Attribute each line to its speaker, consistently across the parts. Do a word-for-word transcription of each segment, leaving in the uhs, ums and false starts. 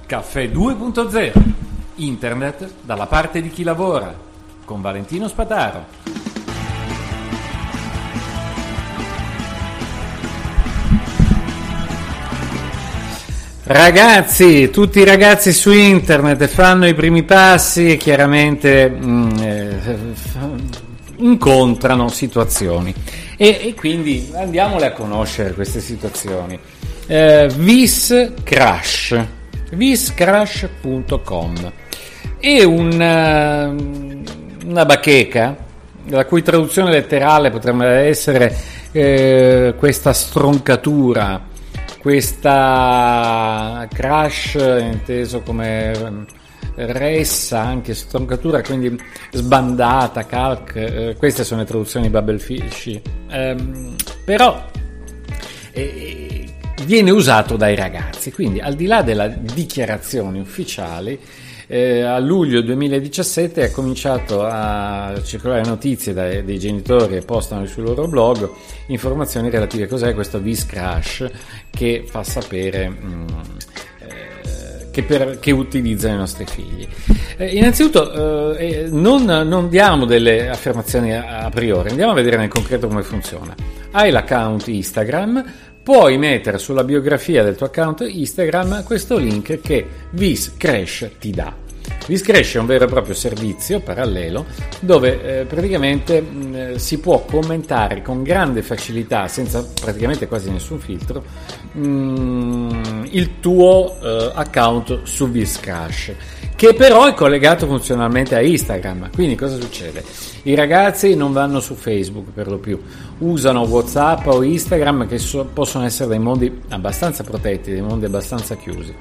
Speaker 1: Caffè due punto zero, internet dalla parte di chi lavora, con Valentino Spataro. Ragazzi, tutti i ragazzi su internet fanno i primi passi e chiaramente mh, eh, incontrano situazioni e, e quindi andiamole a conoscere queste situazioni. Eh, Vis Crash, vis crash punto com è una, una bacheca la cui traduzione letterale potrebbe essere eh, questa stroncatura, questa crash inteso come ressa, anche stroncatura, quindi sbandata, calc, eh, queste sono le traduzioni Babelfish, eh, però eh, viene usato dai ragazzi, quindi al di là delle dichiarazioni ufficiali, eh, a luglio duemiladiciassette ha cominciato a circolare notizie dai, dei genitori e postano sul loro blog informazioni relative a cos'è questo Vis Crash che fa sapere mh, eh, che, per, che utilizzano i nostri figli. Eh, innanzitutto eh, non, non diamo delle affermazioni a, a priori, andiamo a vedere nel concreto come funziona. Hai l'account Instagram, puoi mettere sulla biografia del tuo account Instagram questo link che Vis Crash ti dà. Vis Crash è un vero e proprio servizio parallelo dove eh, praticamente mh, si può commentare con grande facilità, senza praticamente quasi nessun filtro, mh, il tuo eh, account su Vis Crash, che però è collegato funzionalmente a Instagram. Quindi cosa succede? I ragazzi non vanno su Facebook per lo più, usano WhatsApp o Instagram, che so, possono essere dei mondi abbastanza protetti, dei mondi abbastanza chiusi.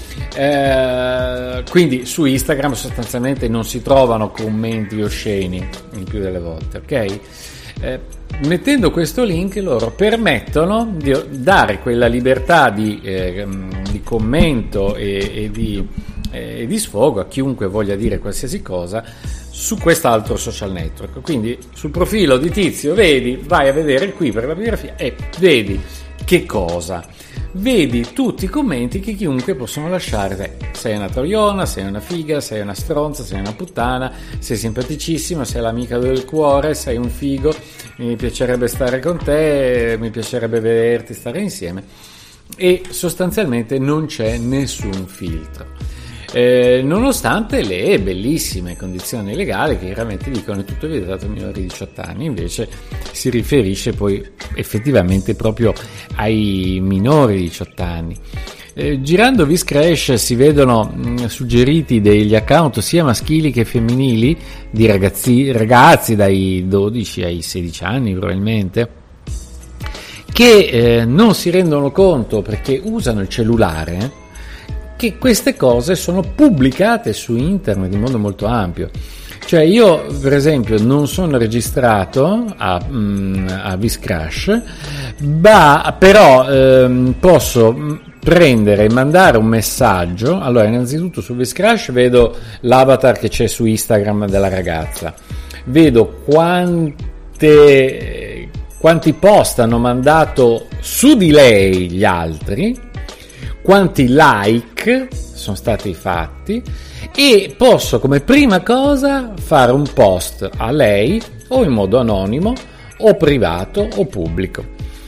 Speaker 1: Eh, quindi su Instagram sostanzialmente non si trovano commenti osceni il più delle volte, ok? Eh, mettendo questo link loro permettono di dare quella libertà di, eh, di commento e, e di e di sfogo a chiunque voglia dire qualsiasi cosa su quest'altro social network. Quindi sul profilo di Tizio vedi, vai a vedere qui per la biografia e vedi che cosa? Vedi tutti i commenti che chiunque possono lasciare te. Sei una troiona, sei una figa, sei una stronza, sei una puttana, sei simpaticissima, sei l'amica del cuore, sei un figo, mi piacerebbe stare con te, mi piacerebbe vederti stare insieme, e sostanzialmente non c'è nessun filtro. Eh, nonostante le bellissime condizioni legali che chiaramente dicono è tutto vietato ai minori di diciotto anni, invece si riferisce poi effettivamente proprio ai minori di diciotto anni. Eh, girando Vis Crash si vedono mh, suggeriti degli account sia maschili che femminili di ragazzi, ragazzi dai dodici ai sedici anni probabilmente, che eh, non si rendono conto perché usano il cellulare che queste cose sono pubblicate su internet in modo molto ampio. Cioè io per esempio non sono registrato a, mm, a Vis Crash, ma però ehm, posso prendere e mandare un messaggio. Allora innanzitutto su Vis Crash vedo l'avatar che c'è su Instagram della ragazza, vedo quante, quanti post hanno mandato su di lei gli altri, quanti like sono stati fatti, e posso come prima cosa fare un post a lei o in modo anonimo o privato o pubblico,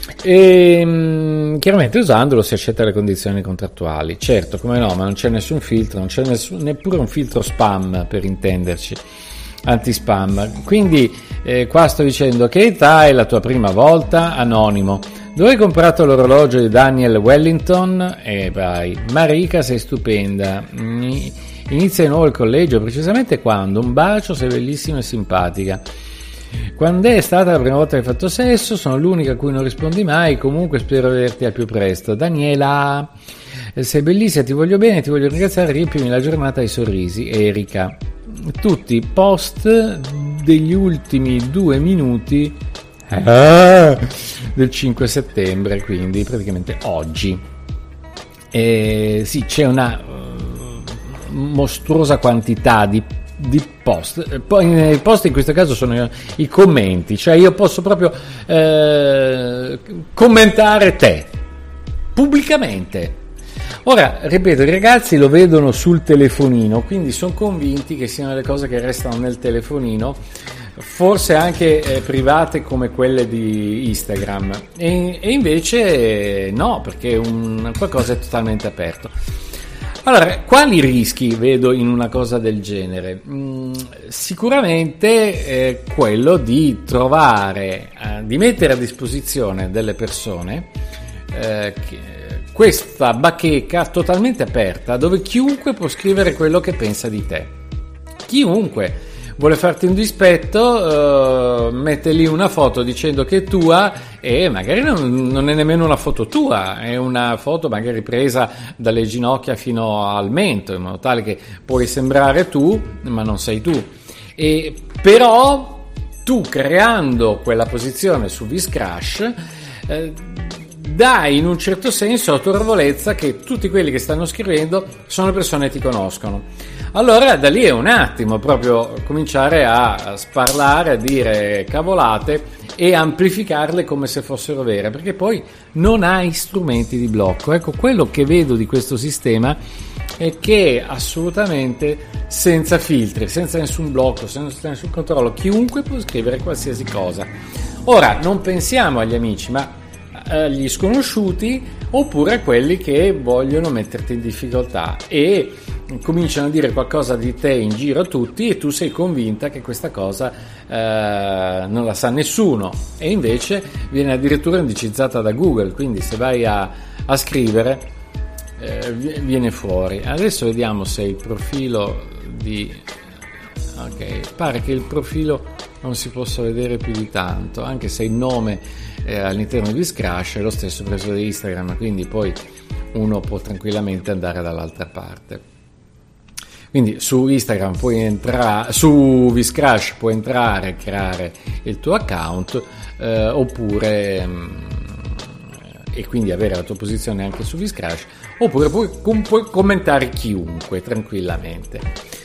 Speaker 1: e chiaramente usandolo si accetta le condizioni contrattuali. Certo, come no, ma non c'è nessun filtro, non c'è nessun, neppure un filtro spam, per intenderci, anti-spam. Quindi eh, qua sto dicendo: che età è la tua prima volta? Anonimo. Dove hai comprato l'orologio di Daniel Wellington? E vai. Marica, sei stupenda. Inizia di nuovo il collegio, precisamente quando? Un bacio, sei bellissima e simpatica. Quando è stata la prima volta che hai fatto sesso? Sono l'unica a cui non rispondi mai, comunque spero vederti al più presto. Daniela, sei bellissima, ti voglio bene, ti voglio ringraziare, riempimi la giornata di sorrisi. Erika. Tutti post degli ultimi due minuti ah, del cinque settembre, quindi praticamente oggi. E sì, c'è una uh, mostruosa quantità di, di post. Poi i post in questo caso sono i commenti, cioè io posso proprio eh, commentare te pubblicamente. Ora, ripeto, i ragazzi lo vedono sul telefonino, quindi sono convinti che siano le cose che restano nel telefonino, forse anche eh, private come quelle di Instagram, e, e invece eh, no, perché un, qualcosa è totalmente aperto. Allora, quali rischi vedo in una cosa del genere? Mm, sicuramente eh, quello di trovare, eh, di mettere a disposizione delle persone eh, che, questa bacheca totalmente aperta, dove chiunque può scrivere quello che pensa di te. Chiunque vuole farti un dispetto, uh, mette lì una foto dicendo che è tua, e magari non, non è nemmeno una foto tua, è una foto magari presa dalle ginocchia fino al mento, in modo tale che puoi sembrare tu, ma non sei tu. E però tu, creando quella posizione su Viscrash, eh, dai in un certo senso autorevolezza che tutti quelli che stanno scrivendo sono persone che ti conoscono. Allora da lì è un attimo proprio cominciare a sparlare, a dire cavolate e amplificarle come se fossero vere, perché poi non hai strumenti di blocco. Ecco, quello che vedo di questo sistema è che assolutamente senza filtri, senza nessun blocco, senza nessun controllo, chiunque può scrivere qualsiasi cosa. Ora non pensiamo agli amici, ma agli sconosciuti, oppure a quelli che vogliono metterti in difficoltà e cominciano a dire qualcosa di te in giro a tutti, e tu sei convinta che questa cosa eh, non la sa nessuno, e invece viene addirittura indicizzata da Google, quindi se vai a, a scrivere eh, viene fuori. Adesso vediamo se il profilo di... ok, pare che il profilo non si possa vedere più di tanto, anche se il nome eh, all'interno di Viscrash è lo stesso preso da Instagram, quindi poi uno può tranquillamente andare dall'altra parte. Quindi su Instagram puoi entrare, su Viscrash puoi entrare e creare il tuo account, eh, oppure mh, e quindi avere la tua posizione anche su Viscrash, oppure puoi, com- puoi commentare chiunque tranquillamente.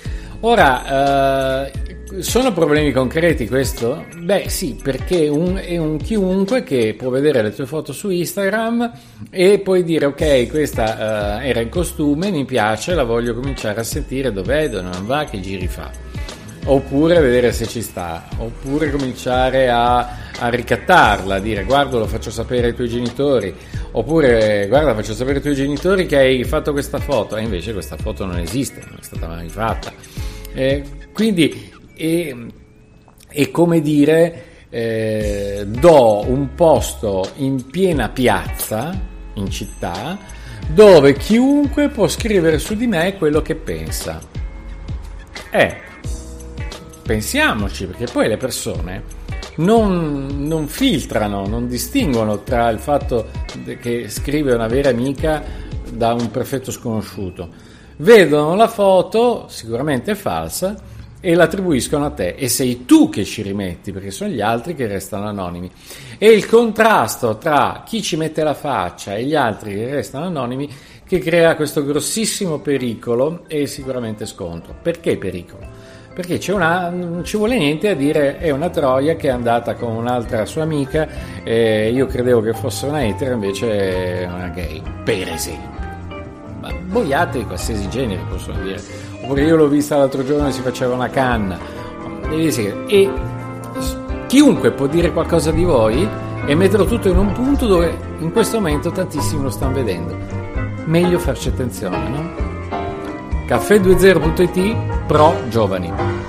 Speaker 1: Ora, eh, sono problemi concreti questo? Beh sì, perché un, è un chiunque che può vedere le tue foto su Instagram e poi dire ok, questa uh, era in costume, mi piace, la voglio cominciare a sentire, dov'è, dove non va, che giri fa, oppure vedere se ci sta, oppure cominciare a, a ricattarla, dire guarda, lo faccio sapere ai tuoi genitori, oppure guarda, faccio sapere ai tuoi genitori che hai fatto questa foto, e invece questa foto non esiste, non è stata mai fatta. Eh, quindi è, è come dire eh, do un posto in piena piazza, in città, dove chiunque può scrivere su di me quello che pensa. Eh, pensiamoci, perché poi le persone non, non filtrano, non distinguono tra il fatto che scrive una vera amica da un perfetto sconosciuto. Vedono la foto, sicuramente falsa, e l'attribuiscono a te, e sei tu che ci rimetti, perché sono gli altri che restano anonimi. E il contrasto tra chi ci mette la faccia e gli altri che restano anonimi che crea questo grossissimo pericolo e sicuramente scontro. Perché pericolo? Perché c'è una, non ci vuole niente a dire è una troia che è andata con un'altra sua amica, e io credevo che fosse una etero, invece è una gay, per esempio. Ma boiate di qualsiasi genere, possono dire. Oppure io l'ho vista l'altro giorno e si faceva una canna. E chiunque può dire qualcosa di voi e metterlo tutto in un punto dove in questo momento tantissimi lo stanno vedendo. Meglio farci attenzione, no? caffè venti punto it pro giovani.